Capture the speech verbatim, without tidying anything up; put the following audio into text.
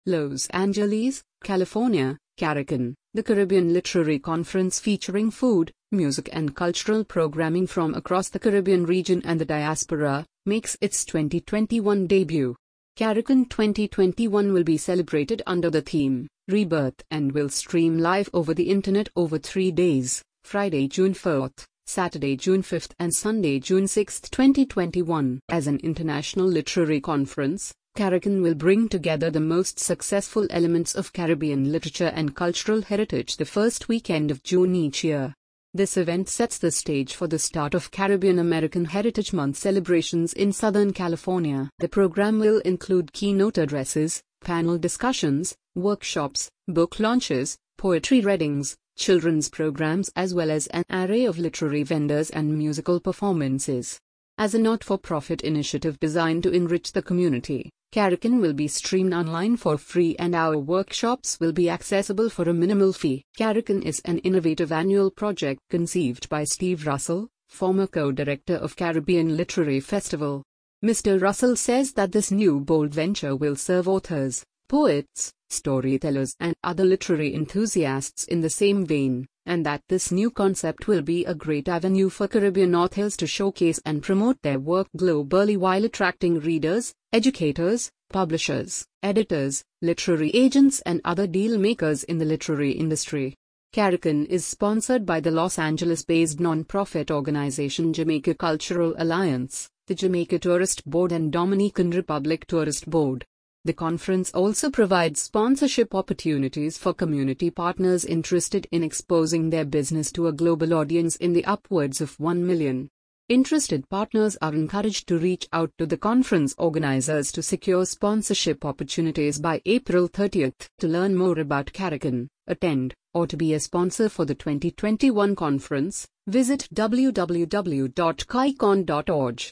Los Angeles, California, Caricon, the Caribbean Literary Conference featuring food, music and cultural programming from across the Caribbean region and the diaspora, makes its twenty twenty-one debut. Caricon twenty twenty-one will be celebrated under the theme, Rebirth, and will stream live over the internet over three days, Friday, June fourth, Saturday, June fifth and Sunday, June sixth, twenty twenty-one. As an international literary conference, Caricon will bring together the most successful elements of Caribbean literature and cultural heritage the first weekend of June each year. This event sets the stage for the start of Caribbean American Heritage Month celebrations in Southern California. The program will include keynote addresses, panel discussions, workshops, book launches, poetry readings, children's programs, as well as an array of literary vendors and musical performances. As a not-for-profit initiative designed to enrich the community, Caricon will be streamed online for free and our workshops will be accessible for a minimal fee. Caricon is an innovative annual project conceived by Steve Russell, former co-director of Caribbean Literary Festival. Mister Russell says that this new bold venture will serve authors, poets, storytellers and other literary enthusiasts in the same vein, and that this new concept will be a great avenue for Caribbean authors to showcase and promote their work globally while attracting readers, educators, publishers, editors, literary agents and other deal-makers in the literary industry. Caricon is sponsored by the Los Angeles-based non-profit organization Jamaica Cultural Alliance, the Jamaica Tourist Board and Dominican Republic Tourist Board. The conference also provides sponsorship opportunities for community partners interested in exposing their business to a global audience in the upwards of one million. Interested partners are encouraged to reach out to the conference organizers to secure sponsorship opportunities by April thirtieth. To learn more about Caricon, attend, or to be a sponsor for the twenty twenty-one conference, visit w w w dot caricon dot org.